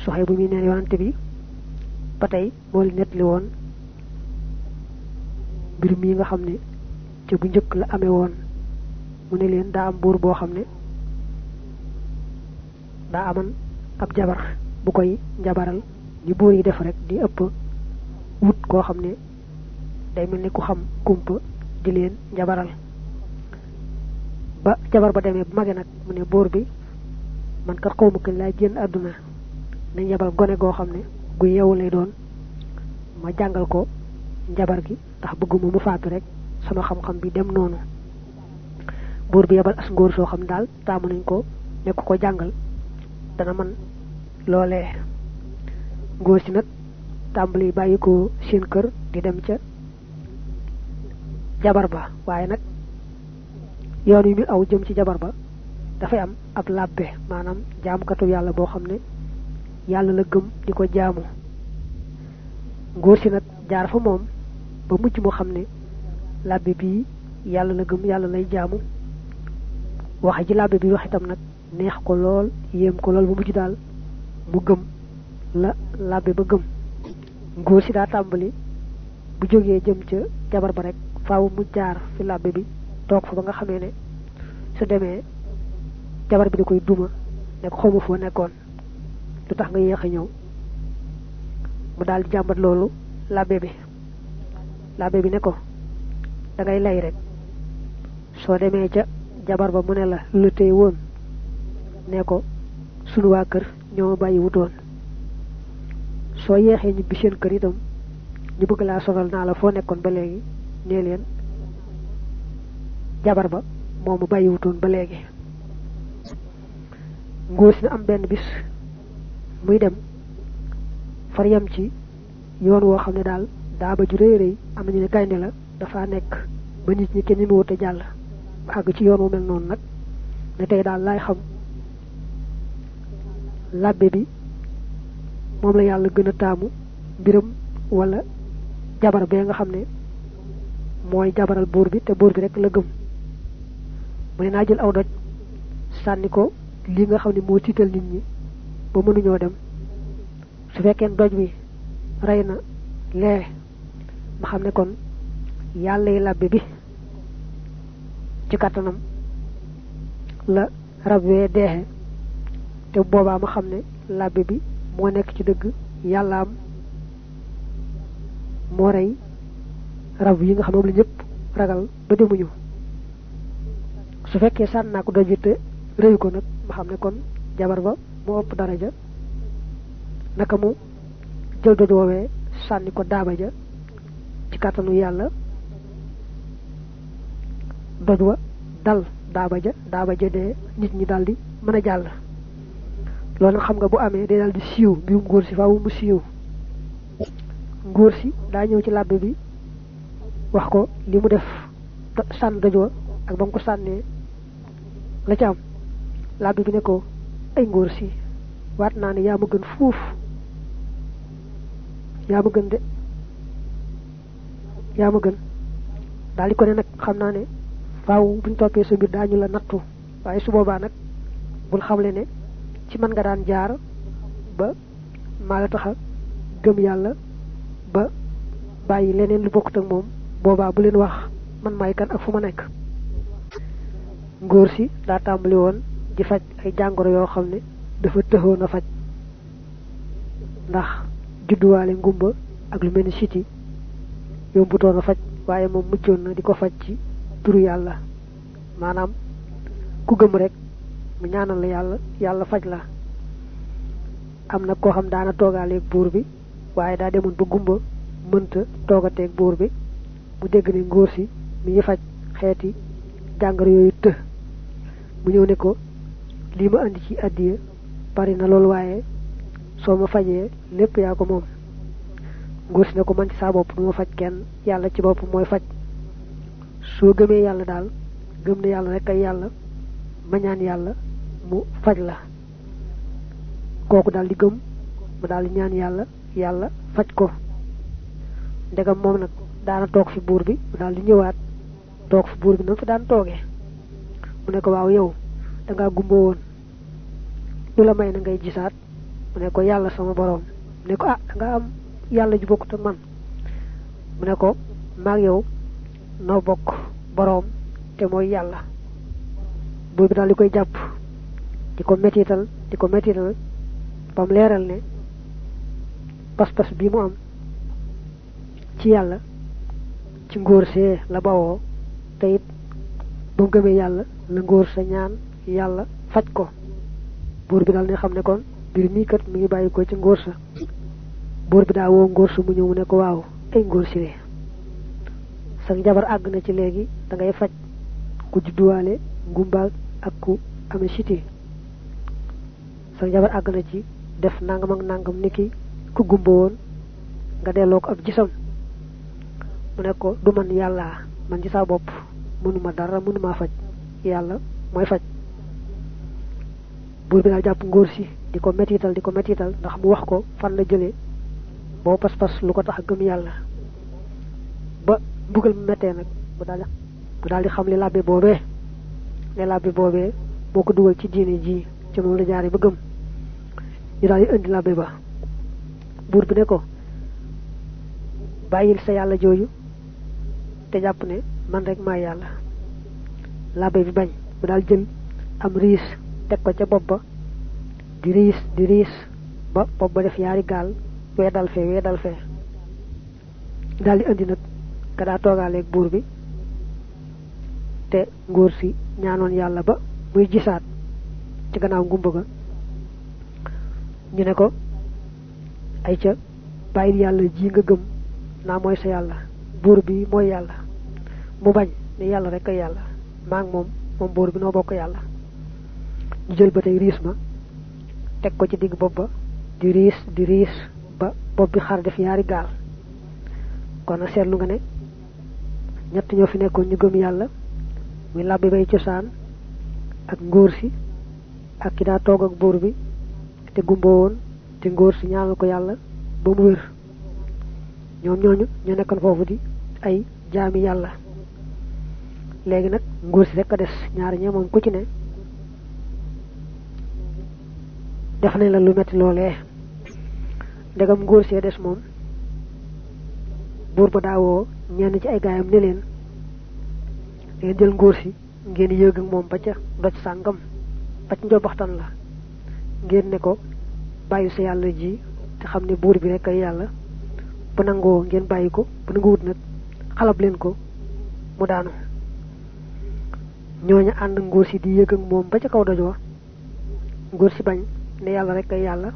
Suhayb bu mi neen yonante bi patay mo li net li won bir mi nga xamne ci bu ñëk la amé won mu ne leen da am bur bo xamne da aman ab jabar bu koy njabaral ni boor yi def rek di ëpp wut ko xamne day melni ku xam kumpa di leen njabaral ba jabar ba demé bu magé nak mu ne boor bi man ka xawmu ko la jën aduna nañ yabal gone go xamne gu yew lay doon ma jangal ko njabar gi tax bëgguma mu faatu rek sama xam-xam bi dem nonu boor bi yabal as ngor so xam dal taamu nañ ko ne ko jangal dana man lolé ngor ci nak tambali bayiko seen kër di dem ca jabar ba waye nak yoon yu mi aw jëm ci jabar ba da fay am ab labbe manam jaamkatu yalla bo xamne yalla la gëm diko jaamu ngor ci nak jaar fa mom ba mucc mo xamne labbe bi yalla la gëm yalla lay jaamu wax ji labbe bi wax itam nak neex ko lol yem ko lol bu mucc dal mu gëm la labbe ba gëm ngor ci da tambali bu joge jëm ci jabar ba rek faaw mu jaar fi labbe bi tok fa ba nga xamé né su démé jabar bi da koy duma né ko xomu fo nekkon lu tax nga yéxa ñew mu dal jambat lolu labbe bi né ko da ngay lay rek so démé ca jabar ba mu né la lu tey won né ko sunu wa kër ñoo bayyi wutoon so yéxé ñi bi seen kër itam ñu bëgg la sonal na la fo nekkon ba légui né len jabar ba momu bayyi wutoon ba légui ngóos na am benn bis muy dem far yam ci yoon woo xam ne daal daa ba ju réy am nañu ne gaynde la dafa nekk ba nit ñi kenn ñu wute jàll àgg ci yoon wu mel noonu nag ne tey daal laay xam labbe bi moom la yàlla gën a taamu mbiram wala jabar bee nga xam ne mooy jabaral buur bi te buur bi rek la gëm mu ne naa jël aw doj sànni ko li nga xamni mo tital nit ñi ba mënu ñoo dem su fekkene doj bi rayna lé ma xamne kon yalla yi labbe bi ci katanam la rabwe dehe te boba ma xamne labbe bi mo nek ci deug yalla am mo ray rab yi nga xam la ñepp ragal ba demuñu su fekke sanna ko doj te reey ko nak ma xamne kon jabar ba mo upp daraja naka mu jël doj wowe sanni ko daaba ja ci katanu yalla doj wa dal daaba ja de nit ñi daldi mëna jall loolu xam nga bu amé day daldi siiw bi ngor ci faawu mu siiw ngor ci da ñew ci labbe bi wax ko limu def san doj wa ak bam ko sanné la ci am labbe bi ne ko ay ngor ci wat naa ne yaa ma gën fuuf yaa ma gën de yaa ma gën daal di ko ne nag xam naa ne faaw buñ toppee sa mbir daañu la nattu waaye su boobaa nag bul xamle ne ci man nga daan jaar ba maa la taxa gëm yàlla ba bàyyi leneen lu bokkut ak moom boobaa bu leen wax man maay kan ak fu ma nekk ngóor si daa tàmbali woon di faj ay jàngoro yoo xam ne dafa tëxoon a faj ndax judduwaale ngumba ak lu mel ni siti yombutoon a faj waaye moom muccoon na di ko faj ci turu yàlla maanaam ku gëm rek mu ñaanal la yàlla faj la am na koo xam daana toogaaleeg buur bi waaye daa demoon ba gumba mënta toogateeg buur bi mu dégg ne ngóor si mi ngi faj xeeti jàngoro yooyu të mu ñëw ne ko lii ma andi ci addiya bari na loolu waaye soo ma fajee lépp yaa ko moom ngóor si ne ko man ci saa bopp du ma faj kenn yàlla ci bopp mooy faj soo gëmee yàlla daal gëm ne yàlla rek ay yàlla ma ñaan yàlla mu faj la kooku daal di gëm mu daal di ñaan yàlla faj ko ndegam moom nag daana toog fi buur bi mu daal di ñëwaat toog fi buur bi nag fi daan toogee mu ne ko waaw yow da ngaa gumbo woon lu la may na ngay gisaat mu ne ko yàlla sama borom mu ne ko ah da nga am yàlla ju bokkut ak man mu ne ko maag yow noo bokk borom te mooy yàlla. buur bi daal di koy jàpp di ko mettital bam leeral ne pas-pas bi mu am ci yàlla ci ngóor see la bawoo te it ba mu gëmee yàlla la ngóor sa ñaan yàlla faj ko. buur bi daal ne xam ne kon mbir mii kat mi ngi bàyyi ko ci ngóor sa. buur bi daa woo ngóor sa mu ñëw mu ne ko waaw ay ngóor si lee sa jabar àgg na ci léegi da ngay faj ku judduwaale ngumbaag ak ku amee siti. sa jabar àgg na ci def nangam ak nangam niki ku gumba woon nga delloo ko ab gisam. mu ne ko du man yàlla man ci saa bopp mënuma dara mënuma faj yàlla mooy faj. buur bi daal jàpp ngóor si di ko mettital ndax mu wax ko fan la jëlee boo pas-pas lu ko tax a gëm yàlla ba mbugal mu mettee nag mu daal di xam li labbe boobee ne labbe boobee moo ko dugal ci diine ji ci moom la jaare ba gëm. ñu daal di indi labbe ba. buur bi ne ko bàyyil sa yàlla jooju te jàpp ne man rek maa yàlla. labbe bi bañ mu daal jël am riis teg ko ca bopp ba di riis ba bopp ba def yaari gaal weedal fee daal di indi nag ka daa toogaaleeg buur bi te ngóor si ñaanoon yàlla ba muy gisaat ci gannaaw ngumba ga. ñu ne ko ay ca bàyyil yàlla ji nga gëm naa mooy sa yàlla buur bi mooy yàlla. mu bañ ne yàlla rek ay yàlla maa ngi moom buur bi noo bokk yàlla. ñu jël ba tey riis ma teg ko ci digg bopp ba di riis ba bopp bi xar def yaari gaal. kon nag seetlu nga ne ñett ñoo fi nekkoon ñu gëm yàlla muy labbi bay cosaan ak ngóor si ak ki daa toog ak buur bi te gumba woon te ngóor si ñaanal ko yàlla ba mu wér. ñoom ñooñu ñu nekkoon foofu di ay jaami yàlla. léegi nag ngóor si rek a des ñaari ñe moom ku ci ne def nañ la lu metti loolee. ndegam ngóor see des moom buur ba daawoo ñenn ci ay gaayam ne leen ngeen jël ngóor si ngeen yëg ak moom ba ca doj sàngam ba ci njobaxtan la ngeen ne ko bàyyi sa yàlla ji te xam ne buur bi rek ay yàlla bu nangoo ngeen bàyyi ko bu nanguwut nag xalab leen ko mu daanu. ñooñu ànd ngóor si di yëg ak moom ba ca kaw doj wa ngóor si bañ ne yàlla rek ay yàlla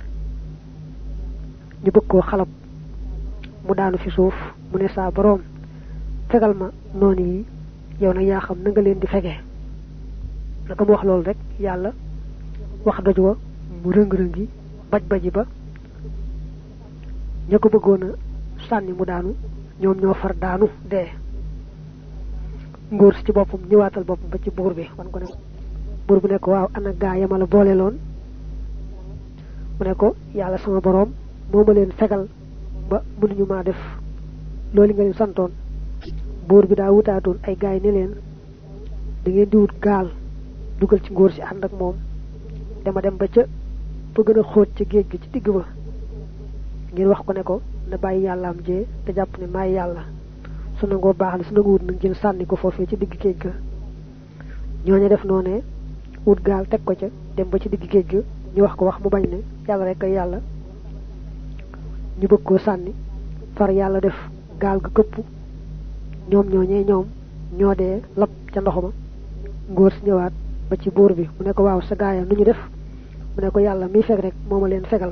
ñu bëgg koo xalab mu daanu fi suuf mu ne saa boroom fegal ma noonu yi yow nag yaa xam na nga leen di fege. naka mu wax loolu rek yàlla wax doj wa mu rëng-rëngi baj-baji ba ña ko bëggoon a sànni mu daanu ñoom ñoo far daanu dee. ngóor si ci boppam ñëwaatal boppam ba ci buur bi wan ko ne buur bi ne ko waaw ana gaa yama la boole loon mu ne ko yàlla sama boroom moo ma leen fegal ba mënuñu maa def loolu nga leen santoon. buur bi daa wutaatoon ay gaay ne leen da ngeen di wut gaal dugal ci ngóor si ànd ak moom dama dem ba ca fa gën a xóot ca géej gi ci digg ba ngeen wax ko ne ko na bàyyi yàllaam jee te jàpp ne maay yàlla su nangoo baax na su nangu wut nag ngeen sànni ko foofee ci digg géej ga. ñooñu def noonee wut gaal teg ko ca dem ba ci digg géej ga ñu wax ko wax mu bañ ne yàlla rek ay yàlla ñu bëgg koo sànni far yàlla def gaal ga këpp ñoom ñoo dee lab ca ndox ma. ngóor si ñëwaat ba ci buur bi mu ne ko waaw sa gaaya nu ñu def mu ne ko yàlla miy fekk rek moo ma leen fegal.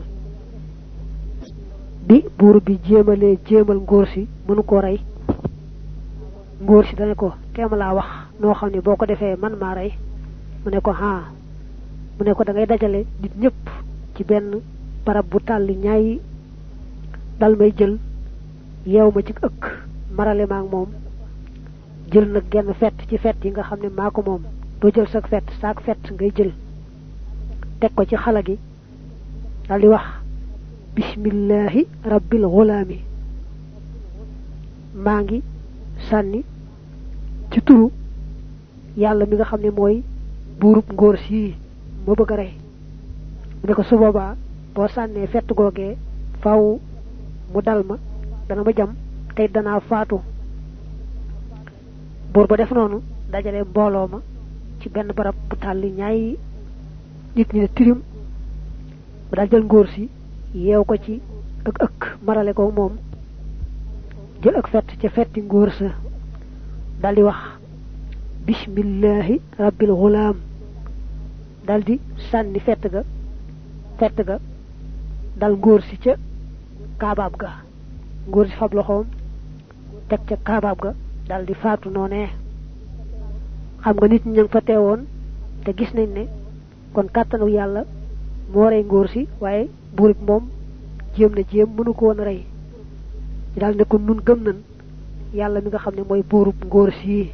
bi buur bi jéemal ngóor si mënu koo rey ngóor si dane ko teema laa wax noo xam ne boo ko defee man maa rey mu ne ko mu ne ko da ngay dajale nit ñëpp ci benn barab bu tàlli ñaay dal may jël yeew ma ci ëkk marale maak moom jël nag genn fett ci fett yi nga xam ne maa ko moom doo jël saak fett ngay jël teg ko ci xala gi dal di wax bismillahi rabbil ghulami maa ngi sànni ci turu yàlla mi nga xam ne mooy buurub ngóor si ma bëgg a rey mu ne ko su boobaa boo sànnee fett googee faaw mu dal ma dana ma jam tey danaa faatu. buur ba def noonu dajale mbooloo ma ci benn barab bu tàlli ñaay nit ñi ne tirim ba daal jël ngóor si yeew ko ci ëkk marale ko moom jël ak fett ca fetti ngóor sa daldi wax bismillahi rabbil ghulaam daldi sànni fett ga dal ngóor si ca kaabaab ga ngóor si fab loxoom teg ca kaabaab ga daldi faatu noonee. xam nga nit ñi ñang fa teewoon te gis nañ ne kon kàttanu yàlla moo rey ngóor si waaye buur bi moom jéem mënu ko woon a rey ñu daal ne ko nun gëm nañ yàlla mi nga xam ne mooy buurub ngóor si.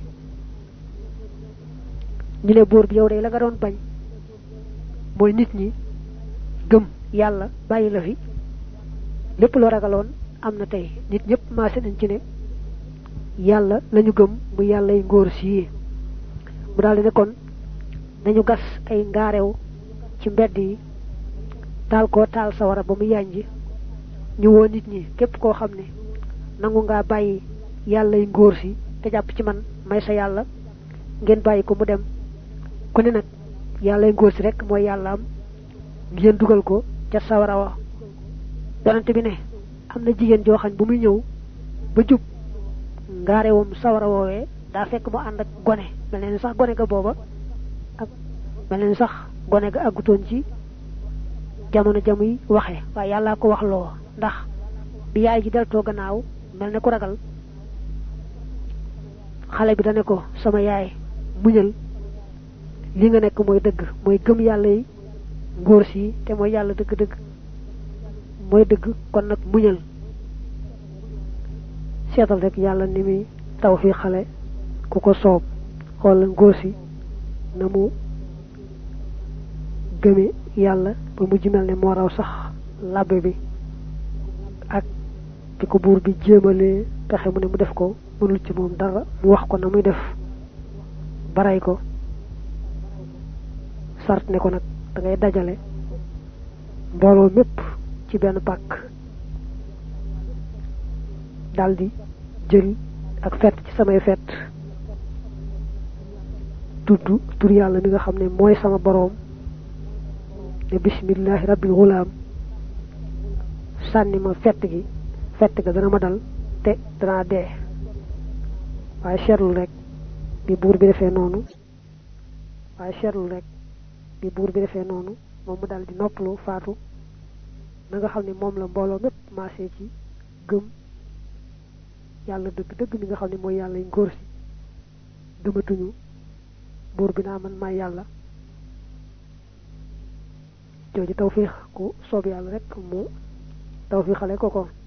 ñu ne buur bi yow day la nga doon bañ mooy nit ñi gëm yàlla bàyyi la fi lépp loo ragaloon am na tey nit ñëpp maase nañ ci ne yàlla lañu gëm mu yàllay ngóor si. mu daldi ne kon nañu gas ay ngaarew ci mbedd yi taal ko taal sawara ba mu yànji ñu woo nit ñi képp koo xam ne nangu ngaa bàyyi yàllay ngóor si te jàpp ci man may sa yàlla ngeen bàyyi ko mu dem ku ne nag yàllay ngóor si rek mooy yàlla am ngeen dugal ko ca sawara wa. yonent bi ne am na jigéen joo xam bu muy ñëw ba jub ngaarewam sawara woowee daa fekk mu ànd ak gone mel ne sax gone ga booba ak mel ne sax gone ga àggutoon ci jamono jamuy waxe waaye yàllaa ko wax loo ndax bi yaay ji deltoo gannaaw mel ne ku ragal xale bi dane ko sama yaay muñal li nga nekk mooy dëgg mooy gëm yàlla yi ngóor si te mooy yàlla dëgg-dëgg mooy dëgg kon nag muñal. seetal rek yàlla ni muy taw fii xale ku ko soob xoolal ngóor si na mu gëme yàlla ba mujj mel ne moo raw sax labbe bi ak di ko buur bi jéemalee pexe mu ne mu def ko mënul ci moom dara mu wax ko na muy def baray ko sart ne ko nag da ngay dajale mbooloo mépp ci benn pàkk daldi jël ak fett ci samay fett tudd tur yàlla mi nga xam ne mooy sama boroom ne bismillahi rabbil ghulaam sànni ma fett ga dana ma dal te dana dee. waaye seetlu rek bi buur bi defee noonu moom mu dal di noppalu faatu na nga xam ne moom la mbooloo mépp maasee ci gëm yàlla dëgg-dëgg mi nga xam ne mooy yàlla yu ngóor si gëmatuñu buur bi naa man maay yàlla. jooju tawfiix ku soob yàlla rek mu tawfiixale ko